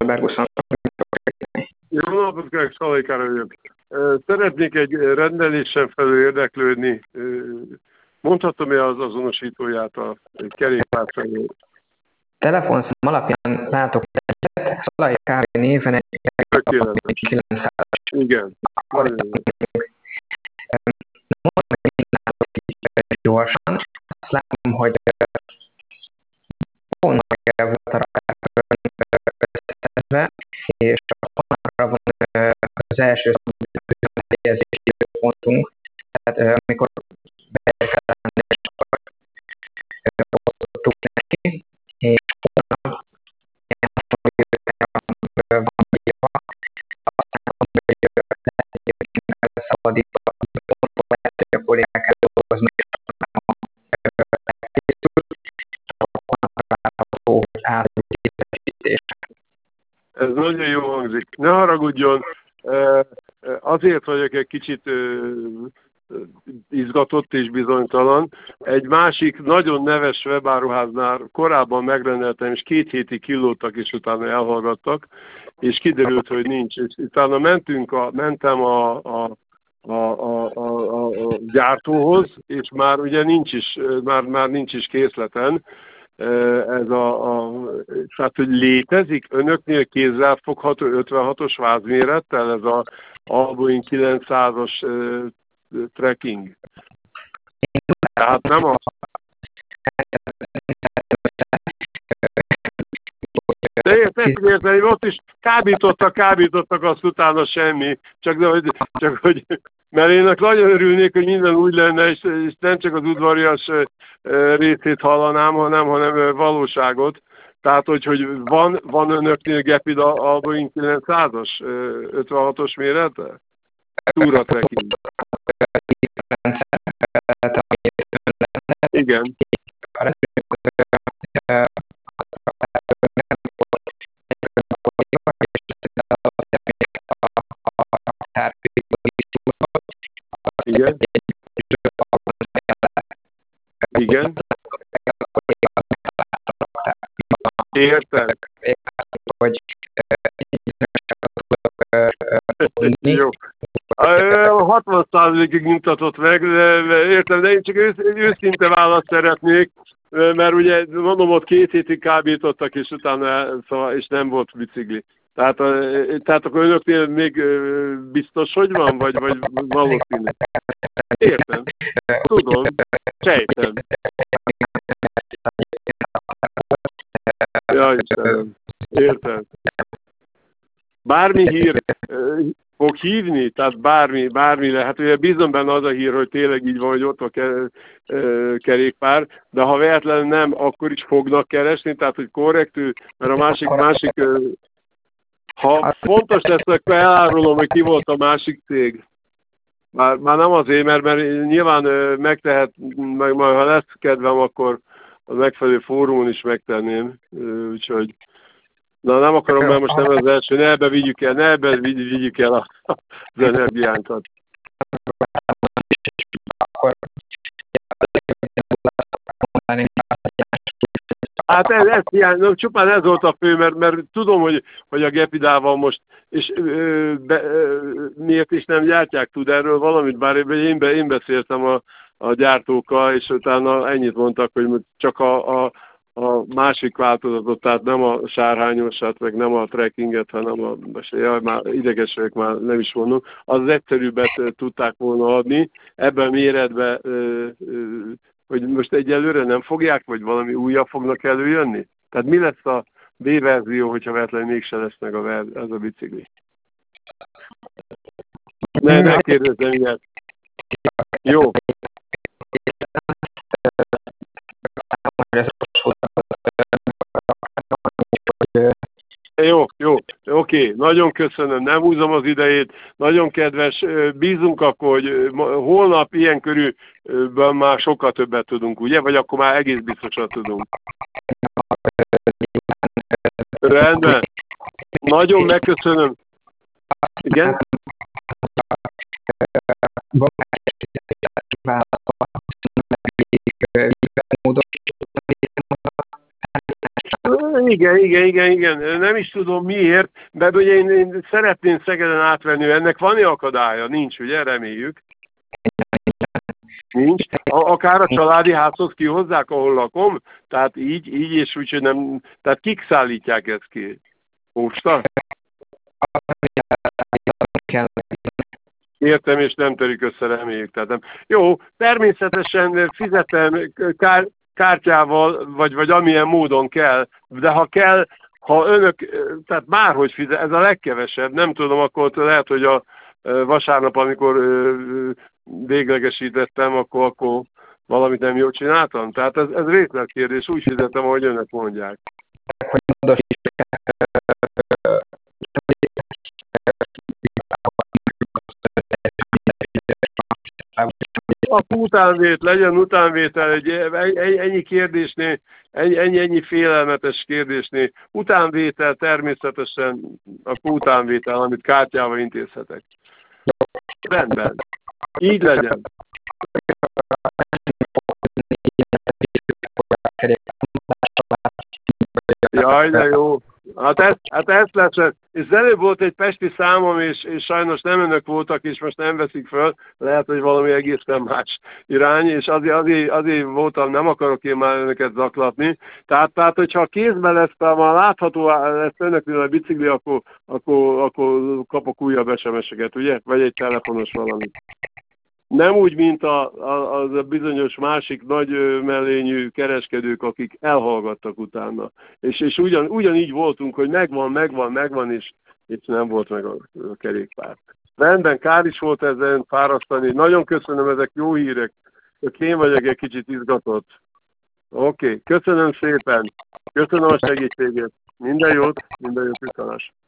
Berguson. Jó napot kívánok, Szalai Károly vagyok. Szeretnék egy rendelésen felül érdeklődni. Mondhatom-e az azonosítóját a kerékpár felől? Telefonszám alapján látok egyet, Szalai Károly néven egy 900-as. Igen. Mondom, hogy látok így gyorsan. Azt látom, hogy honnan volt a rakártől és arra van az első helyezési pontunk, tehát amikor beérkezett, és osztottuk neki, és holnap van írva, aztán hogy szabadítva, lehet, hogy a kollégák eldolgoznak, és elkészült, akkor hogy átültetésítésre. Ez nagyon jó hangzik. Ne haragudjon, azért vagyok egy kicsit izgatott és bizonytalan. Egy másik nagyon neves webáruháznál korábban megrendeltem, és 2 hétig kínlódtak, és utána elhallgattak, és kiderült, hogy nincs. És utána mentem a gyártóhoz, és már ugye már nincs is készleten. Tehát, hogy létezik önöknél kézzelfogható 56-os vázmérettel ez a Boeing 900-as trekking? Tehát nem a... De érteni, ott is kábítottak, azt utána semmi, csak hogy mert én nagyon örülnék, hogy minden úgy lenne, és nem csak az udvarias részét hallanám, hanem valóságot. Tehát, hogy van önöknél Gepid a Boeing 900-as 56-os mérete? Túra trekking. Igen. Igen. Igen. Értem. Hogy jó. 60%-ig nyugtatott meg, értem, de én csak őszinte választ szeretnék, mert ugye mondom, ott 2 hétig kábítottak, és utána, szóval, és nem volt bicikli. Tehát akkor önöknél még biztos, hogy van, vagy valószínű? Értem. Tudom. Sejtem. Ja, Istenem. Értem. Bármi hír fog hívni, tehát bármi lehet. Ugye bízom benne az a hír, hogy tényleg így van, hogy ott a kerékpár, de ha véletlenül nem, akkor is fognak keresni, tehát hogy korrektül, mert a másik ha fontos lesz, akkor elárulom, hogy ki volt a másik cég. Már nem azért, mert nyilván megtehet, meg majd ha lesz kedvem, akkor a megfelelő fórumon is megtenném. Úgyhogy na, nem akarom, mert most nem az első, ne ebbe vigyük el az energiánkat. Hát ez hiány, csupán ez volt a fő, mert tudom, hogy a Gepidával most, és miért is nem gyártják, tud erről valamit, bár én beszéltem a gyártókkal, és utána ennyit mondtak, hogy csak a másik változatot, tehát nem a sárhányosat, meg nem a trekkinget, hanem már ideges vagyok, már nem is mondom, az egyszerűbbet tudták volna adni. Ebben méretben, hogy most egyelőre nem fogják, vagy valami újabb fognak előjönni? Tehát mi lesz a B-verzió, hogyha véletlenül mégse lesz meg ez a bicikli? Ne kérdezzem ilyet. Jó. Jó, oké, nagyon köszönöm, nem húzom az idejét, nagyon kedves, bízunk akkor, hogy holnap ilyen körülben már sokkal többet tudunk, ugye? Vagy akkor már egész biztosan tudunk. Rendben, nagyon megköszönöm. Igen? Igen. Nem is tudom miért, de ugye én szeretném Szegeden átvenni, ennek van-e akadálya? Nincs, ugye? Reméljük. Nincs. Akár a családi házhoz kihozzák, ahol lakom, tehát így és úgy, hogy nem... Tehát kik szállítják ezt ki? Posta? Értem, és nem törik össze, reméljük. Tehát nem. Jó, természetesen fizetem kártyával, vagy amilyen módon kell, de ha kell, ha önök, tehát márhogy fizet, ez a legkevesebb, nem tudom, akkor lehet, hogy a vasárnap, amikor véglegesítettem, akkor valamit nem jól csináltam. Tehát ez részletkérdés, úgy fizetem, ahogy önök mondják. Akkor legyen utánvétel, ennyi kérdésnél, ennyi félelmetes kérdésnél. Utánvétel természetesen, akkor utánvétel, amit kártyával intézhetek. Rendben. Így legyen. Jaj, de jó. Hát ez lesz. És előbb volt egy pesti számom, és sajnos nem önök voltak, és most nem veszik föl. Lehet, hogy valami egészen más irány, és azért voltam, nem akarok én már önöket zaklatni. Tehát hogyha kézben lesz, már látható lesz önöknél a bicikli, akkor kapok újabb SMS-eket, ugye? Vagy egy telefonos valamit. Nem úgy, mint az a bizonyos másik nagy mellényű kereskedők, akik elhallgattak utána. És ugyanígy voltunk, hogy megvan, és nem volt meg a kerékpár. Rendben, kár is volt ezen fárasztani. Nagyon köszönöm, ezek jó hírek. Én vagyok egy kicsit izgatott. Oké, köszönöm szépen. Köszönöm a segítséget. Minden jót, viszontlátásra.